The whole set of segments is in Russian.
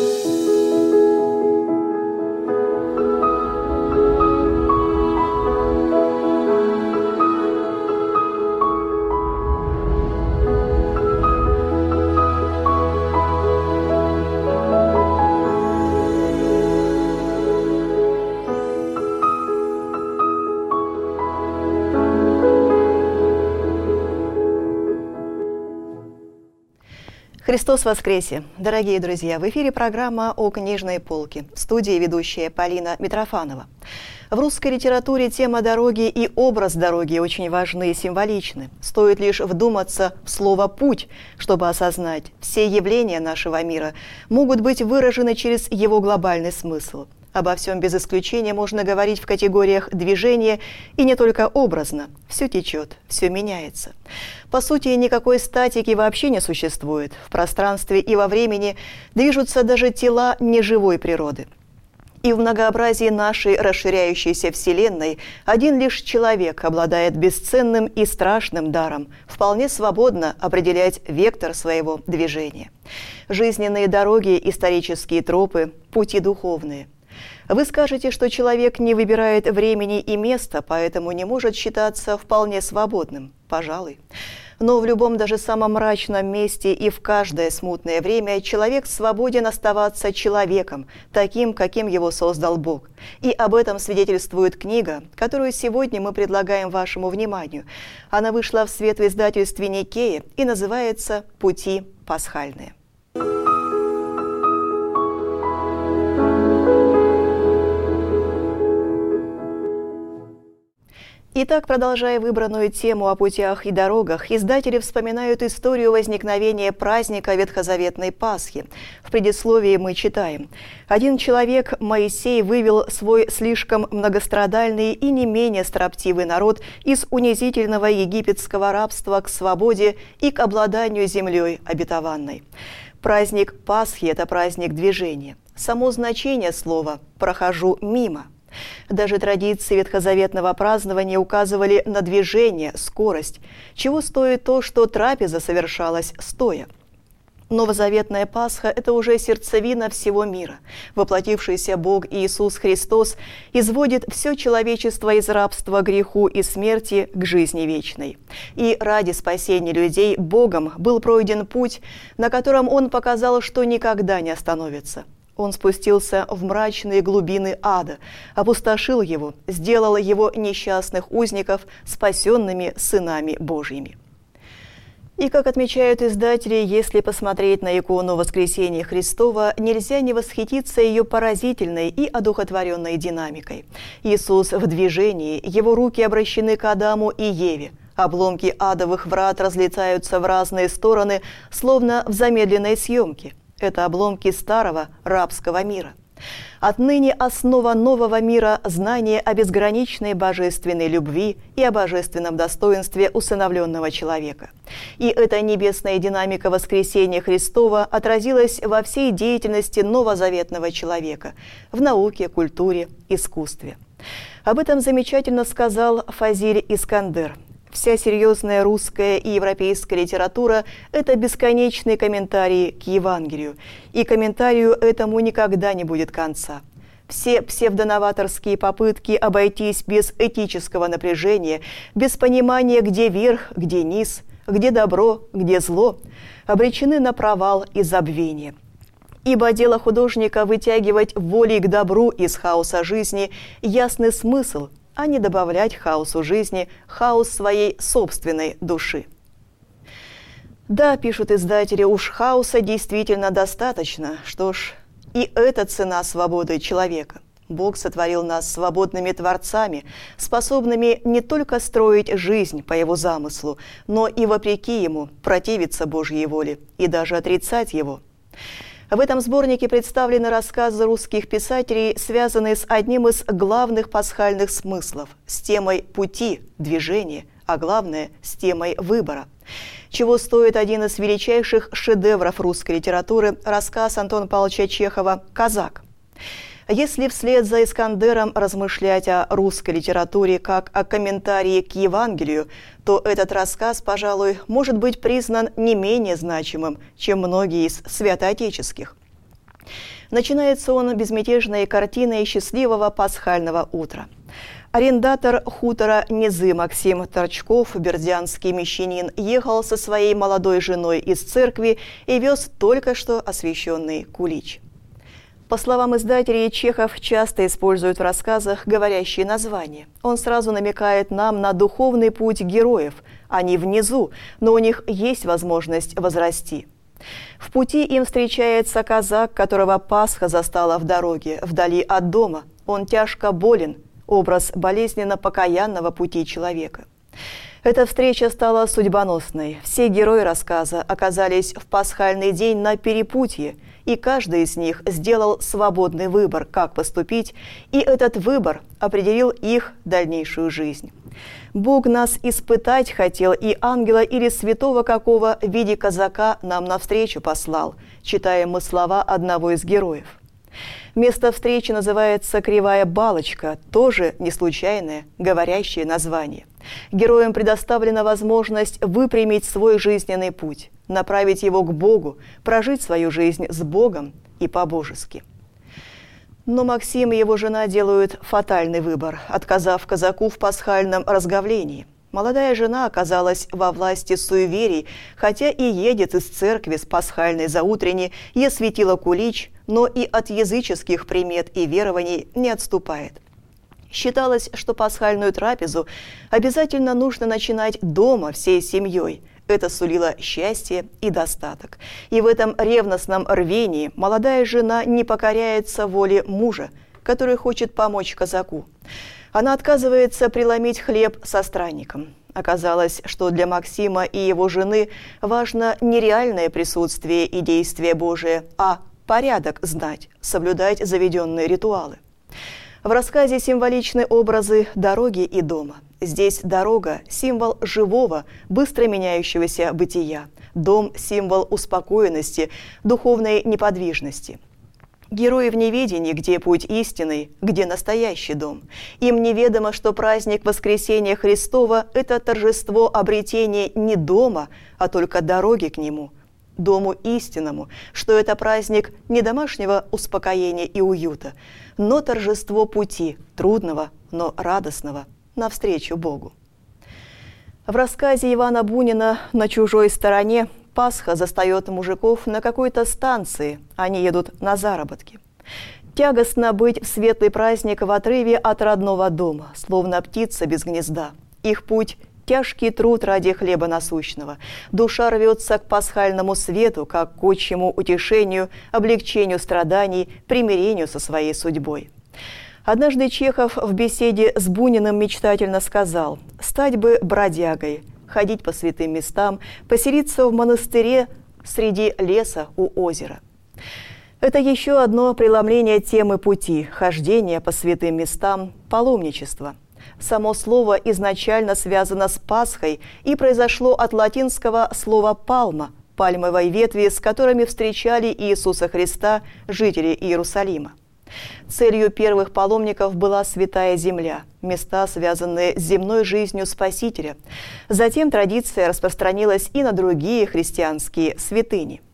Христос воскресе! Дорогие друзья, в эфире программа «О книжной полке». В студии ведущая Полина Митрофанова. В русской литературе тема дороги и образ дороги очень важны и символичны. Стоит лишь вдуматься в слово «путь», чтобы осознать, все явления нашего мира могут быть выражены через его глобальный смысл. Обо всем без исключения можно говорить в категориях движения и не только образно. Все течет, все меняется. По сути, никакой статики вообще не существует. В пространстве и во времени движутся даже тела неживой природы. И в многообразии нашей расширяющейся Вселенной один лишь человек обладает бесценным и страшным даром вполне свободно определять вектор своего движения. Жизненные дороги, исторические тропы, пути духовные. Вы скажете, что человек не выбирает времени и места, поэтому не может считаться вполне свободным. Пожалуй. Но в любом, даже самом мрачном месте и в каждое смутное время человек свободен оставаться человеком, таким, каким его создал Бог. И об этом свидетельствует книга, которую сегодня мы предлагаем вашему вниманию. Она вышла в свет в издательстве Никея и называется «Пути пасхальные». Итак, продолжая выбранную тему о путях и дорогах, издатели вспоминают историю возникновения праздника Ветхозаветной Пасхи. В предисловии мы читаем: «Один человек, Моисей, вывел свой слишком многострадальный и не менее строптивый народ из унизительного египетского рабства к свободе и к обладанию землей обетованной». Праздник Пасхи – это праздник движения. Само значение слова «прохожу мимо». Даже традиции ветхозаветного празднования указывали на движение, скорость, чего стоит то, что трапеза совершалась стоя. Новозаветная Пасха – это уже сердцевина всего мира. Воплотившийся Бог Иисус Христос изводит все человечество из рабства греху и смерти к жизни вечной. И ради спасения людей Богом был пройден путь, на котором Он показал, что никогда не остановится. Он спустился в мрачные глубины ада, опустошил его, сделал его несчастных узников спасенными сынами Божьими. И, как отмечают издатели, если посмотреть на икону Воскресения Христова, нельзя не восхититься ее поразительной и одухотворенной динамикой. Иисус в движении, его руки обращены к Адаму и Еве. Обломки адовых врат разлетаются в разные стороны, словно в замедленной съемке. Это обломки старого рабского мира. Отныне основа нового мира – знание о безграничной божественной любви и о божественном достоинстве усыновленного человека. И эта небесная динамика воскресения Христова отразилась во всей деятельности новозаветного человека – в науке, культуре, искусстве. Об этом замечательно сказал Фазиль Искандер. Вся серьезная русская и европейская литература – это бесконечные комментарии к Евангелию, и комментарию этому никогда не будет конца. Все псевдоноваторские попытки обойтись без этического напряжения, без понимания, где верх, где низ, где добро, где зло, обречены на провал и забвение. Ибо дело художника – вытягивать волей к добру из хаоса жизни ясный смысл, а не добавлять хаосу жизни хаос своей собственной души. Да, пишут издатели, уж хаоса действительно достаточно. Что ж, и это цена свободы человека. Бог сотворил нас свободными творцами, способными не только строить жизнь по Его замыслу, но и вопреки Ему противиться Божьей воле и даже отрицать Его. В этом сборнике представлены рассказы русских писателей, связанные с одним из главных пасхальных смыслов – с темой пути, движения, а главное – с темой выбора. Чего стоит один из величайших шедевров русской литературы – рассказ Антона Павловича Чехова «Казак». Если вслед за Искандером размышлять о русской литературе как о комментарии к Евангелию, то этот рассказ, пожалуй, может быть признан не менее значимым, чем многие из святоотеческих. Начинается он безмятежной картиной счастливого пасхального утра. Арендатор хутора Низы Максим Торчков, бердянский мещанин, ехал со своей молодой женой из церкви и вез только что освященный кулич. По словам издателей, Чехов часто использует в рассказах говорящие названия. Он сразу намекает нам на духовный путь героев. Они внизу, но у них есть возможность возрасти. В пути им встречается казак, которого Пасха застала в дороге, вдали от дома. Он тяжко болен. Образ болезненно-покаянного пути человека. Эта встреча стала судьбоносной. Все герои рассказа оказались в пасхальный день на перепутье, и каждый из них сделал свободный выбор, как поступить, и этот выбор определил их дальнейшую жизнь. Бог нас испытать хотел, и ангела или святого какого в виде казака нам навстречу послал, читаем мы слова одного из героев. Место встречи называется «Кривая балочка», тоже не случайное, говорящее название. Героям предоставлена возможность выпрямить свой жизненный путь, направить его к Богу, прожить свою жизнь с Богом и по-божески. Но Максим и его жена делают фатальный выбор, отказав казаку в пасхальном разговлении. Молодая жена оказалась во власти суеверий, хотя и едет из церкви с пасхальной заутренни и осветила кулич, но и от языческих примет и верований не отступает. Считалось, что пасхальную трапезу обязательно нужно начинать дома всей семьей. Это сулило счастье и достаток. И в этом ревностном рвении молодая жена не покоряется воле мужа, который хочет помочь казаку. Она отказывается преломить хлеб со странником. Оказалось, что для Максима и его жены важно не реальное присутствие и действие Божие, а порядок знать, соблюдать заведенные ритуалы. В рассказе символичны образы дороги и дома. Здесь дорога – символ живого, быстро меняющегося бытия. Дом – символ успокоенности, духовной неподвижности. Герои в неведении, где путь истинный, где настоящий дом. Им неведомо, что праздник Воскресения Христова – это торжество обретения не дома, а только дороги к нему, дому истинному, что это праздник не домашнего успокоения и уюта, но торжество пути, трудного, но радостного, навстречу Богу. В рассказе Ивана Бунина «На чужой стороне» Пасха застает мужиков на какой-то станции, они едут на заработки. Тягостно быть в светлый праздник в отрыве от родного дома, словно птица без гнезда. Их путь – тяжкий труд ради хлеба насущного. Душа рвется к пасхальному свету, как к отчему утешению, облегчению страданий, примирению со своей судьбой. Однажды Чехов в беседе с Буниным мечтательно сказал: «Стать бы бродягой, ходить по святым местам, поселиться в монастыре среди леса у озера». Это еще одно преломление темы пути, хождения по святым местам, паломничества. Само слово изначально связано с Пасхой и произошло от латинского слова «пальма» – пальмовой ветви, с которыми встречали Иисуса Христа жители Иерусалима. Целью первых паломников была Святая Земля, места, связанные с земной жизнью Спасителя. Затем традиция распространилась и на другие христианские святыни.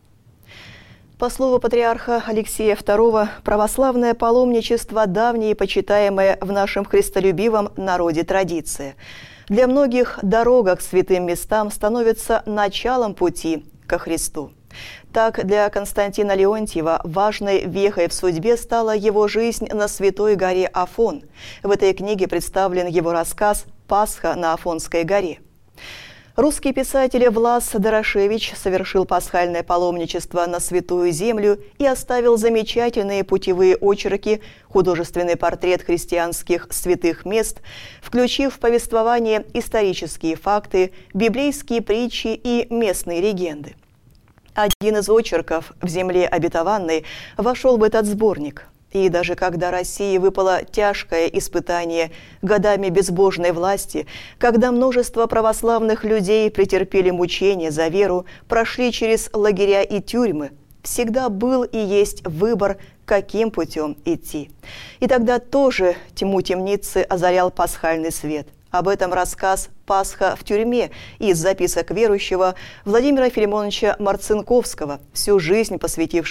По слову патриарха Алексия II, православное паломничество – давнее и почитаемое в нашем христолюбивом народе традиция. Для многих дорога к святым местам становится началом пути ко Христу. Так, для Константина Леонтьева важной вехой в судьбе стала его жизнь на Святой горе Афон. В этой книге представлен его рассказ «Пасха на Афонской горе». Русский писатель Влас Дорошевич совершил пасхальное паломничество на Святую Землю и оставил замечательные путевые очерки, художественный портрет христианских святых мест, включив в повествование исторические факты, библейские притчи и местные легенды. Один из очерков «В земле обетованной» вошел в этот сборник. И даже когда России выпало тяжкое испытание годами безбожной власти, когда множество православных людей претерпели мучения за веру, прошли через лагеря и тюрьмы, всегда был и есть выбор, каким путем идти. И тогда тоже тьму темницы озарял пасхальный свет. Об этом рассказ «Пасха в тюрьме» из записок верующего Владимира Филимоновича Марцинковского, всю жизнь посвятившего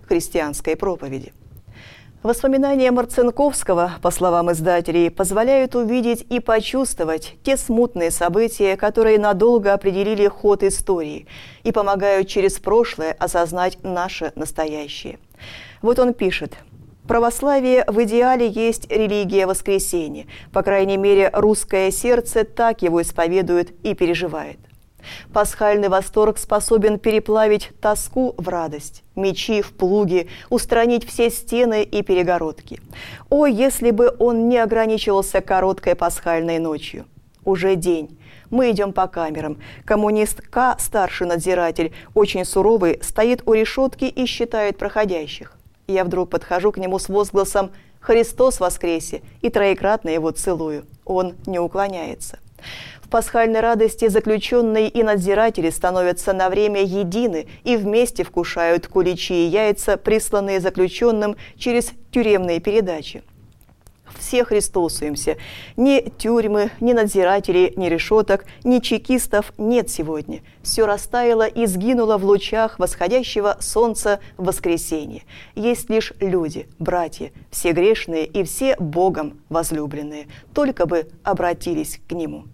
христианской проповеди. Воспоминания Марцинковского, по словам издателей, позволяют увидеть и почувствовать те смутные события, которые надолго определили ход истории и помогают через прошлое осознать наше настоящее. Вот он пишет: «Православие в идеале есть религия воскресения, по крайней мере, русское сердце так его исповедует и переживает. Пасхальный восторг способен переплавить тоску в радость, мечи в плуги, устранить все стены и перегородки. О, если бы он не ограничивался короткой пасхальной ночью! Уже день. Мы идем по камерам. Коммунист К, старший надзиратель, очень суровый, стоит у решетки и считает проходящих. Я вдруг подхожу к нему с возгласом «Христос воскресе!» и троекратно его целую. Он не уклоняется. В пасхальной радости заключенные и надзиратели становятся на время едины и вместе вкушают куличи и яйца, присланные заключенным через тюремные передачи. Все христосуемся. Ни тюрьмы, ни надзирателей, ни решеток, ни чекистов нет сегодня. Все растаяло и сгинуло в лучах восходящего солнца в воскресенье. Есть лишь люди, братья, все грешные и все Богом возлюбленные, только бы обратились к Нему».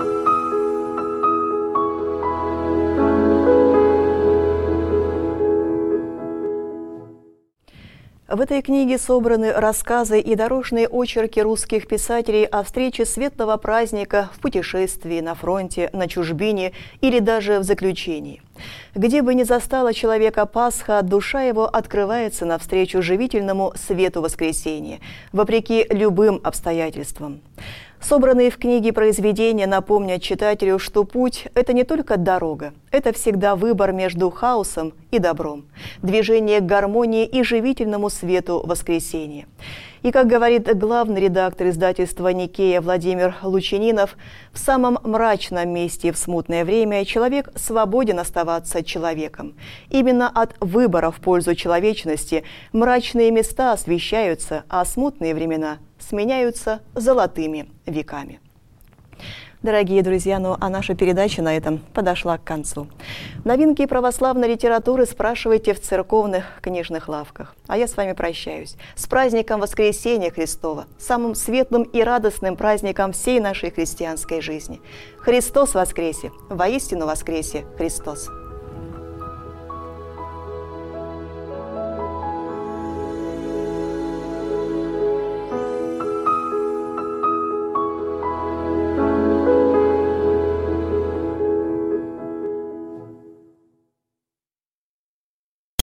В этой книге собраны рассказы и дорожные очерки русских писателей о встрече светлого праздника в путешествии, на фронте, на чужбине или даже в заключении. Где бы ни застала человека Пасха, душа его открывается навстречу живительному свету воскресения, вопреки любым обстоятельствам. Собранные в книге произведения напомнят читателю, что путь – это не только дорога, это всегда выбор между хаосом и добром, движение к гармонии и живительному свету воскресения. И, как говорит главный редактор издательства «Никея» Владимир Лучининов, в самом мрачном месте в смутное время человек свободен оставаться человеком. Именно от выбора в пользу человечности мрачные места освещаются, а смутные времена сменяются золотыми веками. Дорогие друзья, а наша передача на этом подошла к концу. Новинки православной литературы спрашивайте в церковных книжных лавках. А я с вами прощаюсь. С праздником Воскресения Христова, самым светлым и радостным праздником всей нашей христианской жизни. Христос воскресе! Воистину воскресе Христос!